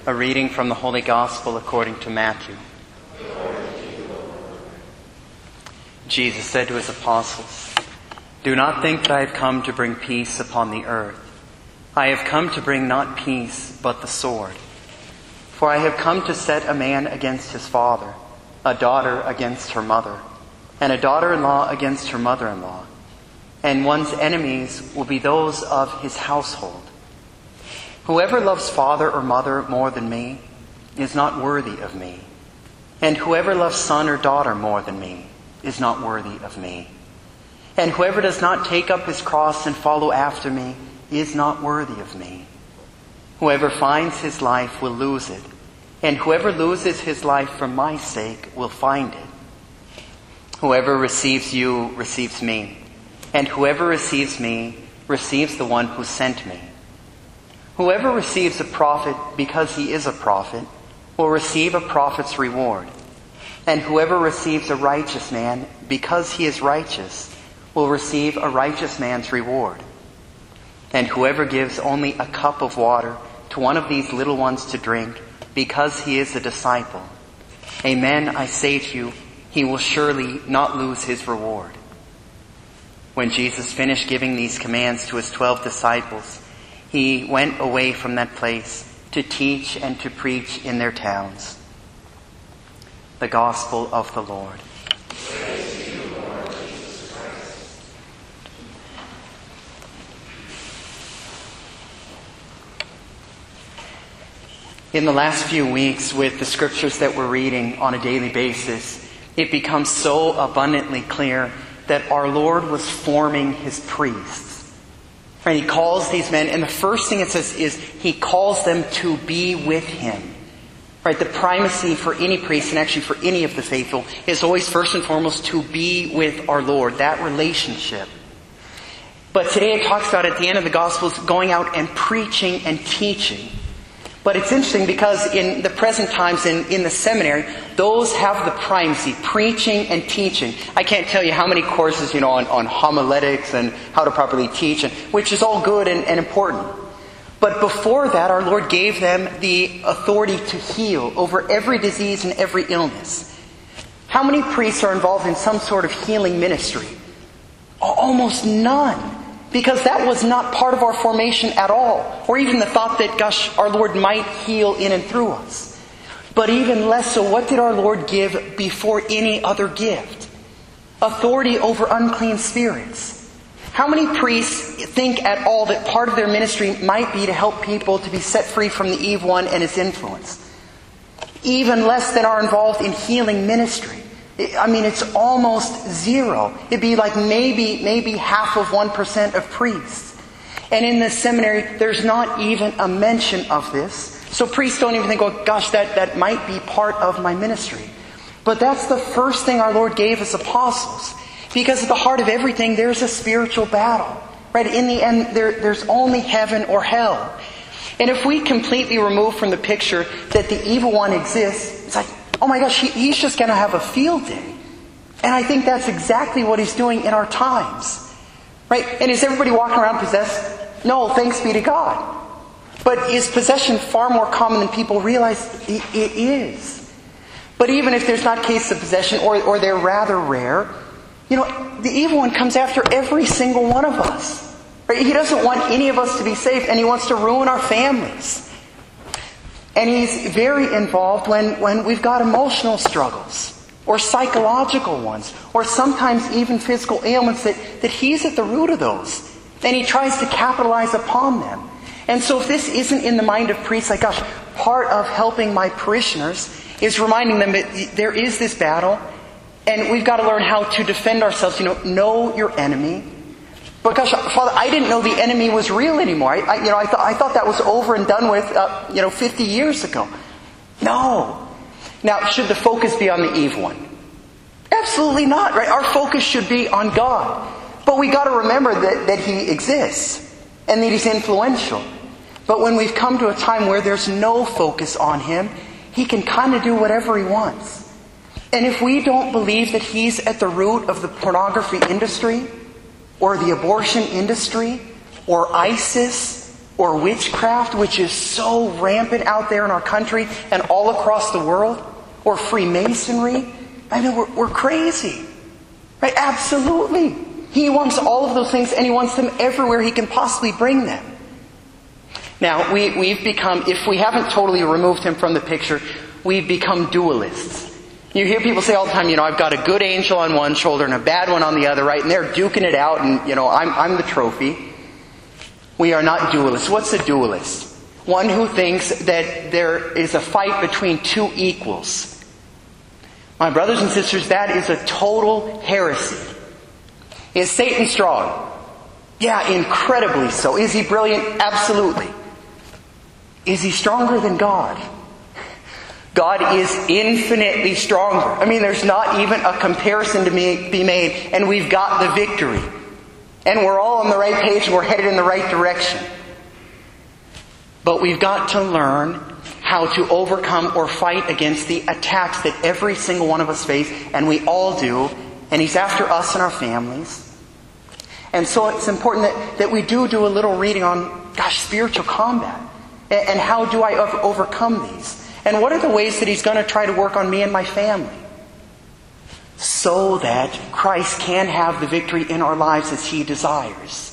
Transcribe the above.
A reading from the Holy Gospel according to Matthew. Jesus said to his apostles, "Do not think that I have come to bring peace upon the earth. I have come to bring not peace, but the sword. For I have come to set a man against his father, a daughter against her mother, and a daughter-in-law against her mother-in-law. And one's enemies will be those of his household. Whoever loves father or mother more than me is not worthy of me. And whoever loves son or daughter more than me is not worthy of me. And whoever does not take up his cross and follow after me is not worthy of me. Whoever finds his life will lose it, and whoever loses his life for my sake will find it. Whoever receives you receives me, and whoever receives me receives the one who sent me. Whoever receives a prophet because he is a prophet will receive a prophet's reward. And whoever receives a righteous man because he is righteous will receive a righteous man's reward. And whoever gives only a cup of water to one of these little ones to drink because he is a disciple, amen, I say to you, he will surely not lose his reward." When Jesus finished giving these commands to his 12 disciples, he went away from that place to teach and to preach in their towns. The Gospel of the Lord. Praise to you, Lord Jesus Christ. In the last few weeks, with the scriptures that we're reading on a daily basis, it becomes so abundantly clear that our Lord was forming his priests. And he calls these men, and the first thing it says is he calls them to be with him. Right? The primacy for any priest, and actually for any of the faithful, is always first and foremost to be with our Lord, that relationship. But today it talks about, at the end of the Gospels, going out and preaching and teaching. But it's interesting because in the present times in the seminary, those have the primacy, preaching and teaching. I can't tell you how many courses, on homiletics and how to properly teach, which is all good and important. But before that, our Lord gave them the authority to heal over every disease and every illness. How many priests are involved in some sort of healing ministry? Almost none. Because that was not part of our formation at all. Or even the thought that, our Lord might heal in and through us. But even less so, what did our Lord give before any other gift? Authority over unclean spirits. How many priests think at all that part of their ministry might be to help people to be set free from the evil one and his influence? Even less than are involved in healing ministry. It's almost zero. It'd be like maybe half of 1% of priests. And in the seminary, there's not even a mention of this. So priests don't even think, that might be part of my ministry. But that's the first thing our Lord gave as apostles. Because at the heart of everything, there's a spiritual battle. Right? In the end, there's only heaven or hell. And if we completely remove from the picture that the evil one exists, it's like, oh my gosh, he's just going to have a field day. And I think that's exactly what he's doing in our times. Right? And is everybody walking around possessed? No, thanks be to God. But is possession far more common than people realize? It is. But even if there's not cases of possession, or they're rather rare, the evil one comes after every single one of us. Right? He doesn't want any of us to be saved, and he wants to ruin our families. And he's very involved when we've got emotional struggles, or psychological ones, or sometimes even physical ailments that he's at the root of those. And he tries to capitalize upon them. And so if this isn't in the mind of priests, part of helping my parishioners is reminding them that there is this battle, and we've got to learn how to defend ourselves. Know your enemy. But Father, I didn't know the enemy was real anymore. I thought that was over and done with, 50 years ago. No. Now, should the focus be on the evil one? Absolutely not, right? Our focus should be on God. But we got to remember that he exists and that he's influential. But when we've come to a time where there's no focus on him, he can kind of do whatever he wants. And if we don't believe that he's at the root of the pornography industry, or the abortion industry, or ISIS, or witchcraft, which is so rampant out there in our country and all across the world, or Freemasonry. I mean, we're crazy. Right? Absolutely. He wants all of those things, and he wants them everywhere he can possibly bring them. Now, we've become, if we haven't totally removed him from the picture, we've become dualists. You hear people say all the time, I've got a good angel on one shoulder and a bad one on the other, right? And they're duking it out, and, I'm the trophy. We are not dualists. What's a dualist? One who thinks that there is a fight between two equals. My brothers and sisters, that is a total heresy. Is Satan strong? Yeah, incredibly so. Is he brilliant? Absolutely. Is he stronger than God? God is infinitely stronger. I mean, there's not even a comparison to be made, and we've got the victory. And we're all on the right page, and we're headed in the right direction. But we've got to learn how to overcome or fight against the attacks that every single one of us face, and we all do, and he's after us and our families. And so it's important that we do a little reading on, spiritual combat. And how do I overcome these? And what are the ways that he's going to try to work on me and my family? So that Christ can have the victory in our lives as he desires.